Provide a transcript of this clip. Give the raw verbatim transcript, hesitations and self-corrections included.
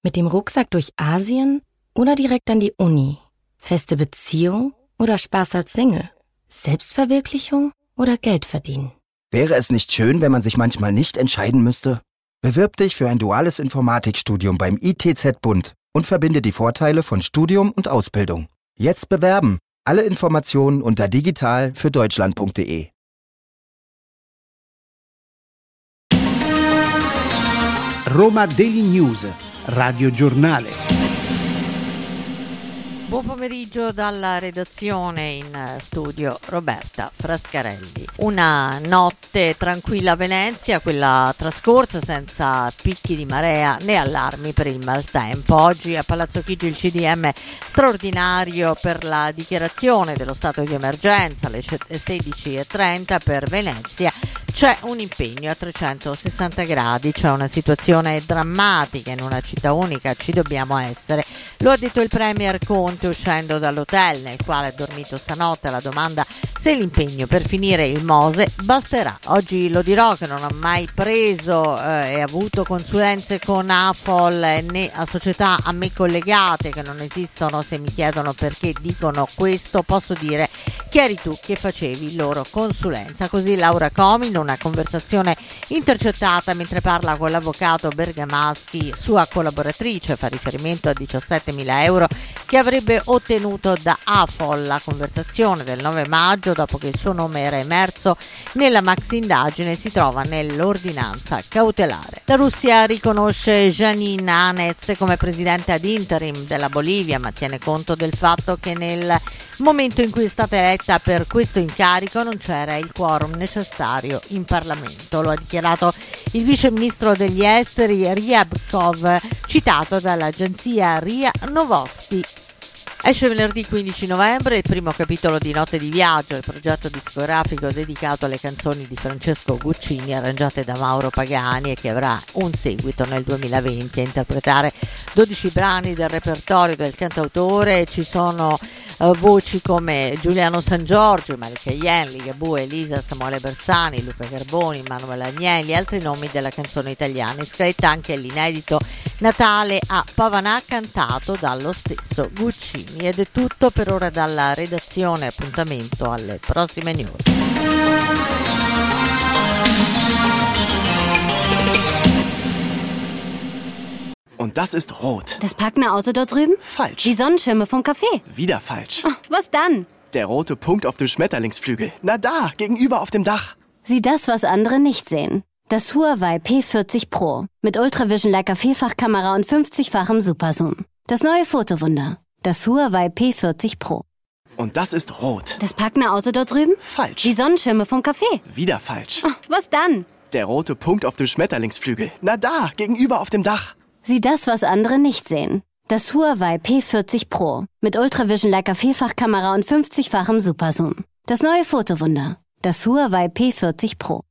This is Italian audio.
Mit dem Rucksack durch Asien oder direkt an die Uni? Feste Beziehung oder Spaß als Single? Selbstverwirklichung oder Geld verdienen? Wäre es nicht schön, wenn man sich manchmal nicht entscheiden müsste? Bewirb dich für ein duales Informatikstudium beim I T Z-Bund und verbinde die Vorteile von Studium und Ausbildung. Jetzt bewerben! Alle Informationen unter digital für deutschland punkt de. Roma Daily News, Radio Giornale. Buon pomeriggio dalla redazione, in studio Roberta Frascarelli. Una notte tranquilla a Venezia, quella trascorsa senza picchi di marea né allarmi per il maltempo. Oggi a Palazzo Chigi il C D M straordinario per la dichiarazione dello stato di emergenza alle sedici e trenta per Venezia. C'è un impegno a trecentosessanta gradi, c'è una situazione drammatica in una città unica, ci dobbiamo essere. Lo ha detto il Premier Conte uscendo dall'hotel nel quale ha dormito stanotte alla domanda se l'impegno per finire il Mose basterà. Oggi lo dirò che non ho mai preso eh, e avuto consulenze con A F O L né a società a me collegate che non esistono. Se mi chiedono perché dicono questo, posso dire che eri tu che facevi loro consulenza. Così Laura Comi in una conversazione intercettata mentre parla con l'avvocato Bergamaschi, sua collaboratrice, fa riferimento a diciassettemila euro che avrebbe ottenuto da A F O L. La conversazione del nove maggio, dopo che il suo nome era emerso nella maxi indagine, si trova nell'ordinanza cautelare. La Russia riconosce Janine Áñez come presidente ad interim della Bolivia, ma tiene conto del fatto che nel momento in cui è stata eletta per questo incarico non c'era il quorum necessario in Parlamento. Lo ha dichiarato il vice ministro degli esteri Ryabkov, citato dall'agenzia R I A Novosti. Esce venerdì quindici novembre il primo capitolo di Notte di Viaggio, il progetto discografico dedicato alle canzoni di Francesco Guccini arrangiate da Mauro Pagani e che avrà un seguito nel duemilaventi. A interpretare dodici brani del repertorio del cantautore ci sono uh, voci come Giuliano San Giorgio, Malika Ien, Ligabue, Elisa, Samuele Bersani, Luca Carboni, Manuela Agnelli e altri nomi della canzone italiana, iscritta anche l'inedito Natale a Pavanà cantato dallo stesso Guccini. Ed è tutto per ora dalla redazione, appuntamento alle prossime news. Und das ist rot. Das Partnerauto dort drüben? Falsch. Die Sonnenschirme vom Café? Wieder falsch. Oh, was dann? Der rote Punkt auf dem Schmetterlingsflügel. Na da, gegenüber auf dem Dach. Sieh das, was andere nicht sehen. Das Huawei P vierzig Pro mit Ultravision Leica Vielfachkamera und fünfzigfachem Superzoom. Das neue Fotowunder. Das Huawei P vierzig Pro. Und das ist rot. Das Partnerauto dort drüben? Falsch. Die Sonnenschirme vom Café? Wieder falsch. Oh, was dann? Der rote Punkt auf dem Schmetterlingsflügel. Na da, gegenüber auf dem Dach. Sieh das, was andere nicht sehen. Das Huawei P vierzig Pro mit Ultravision Leica Vielfachkamera und fünfzigfachem Superzoom. Das neue Fotowunder. Das Huawei P vierzig Pro.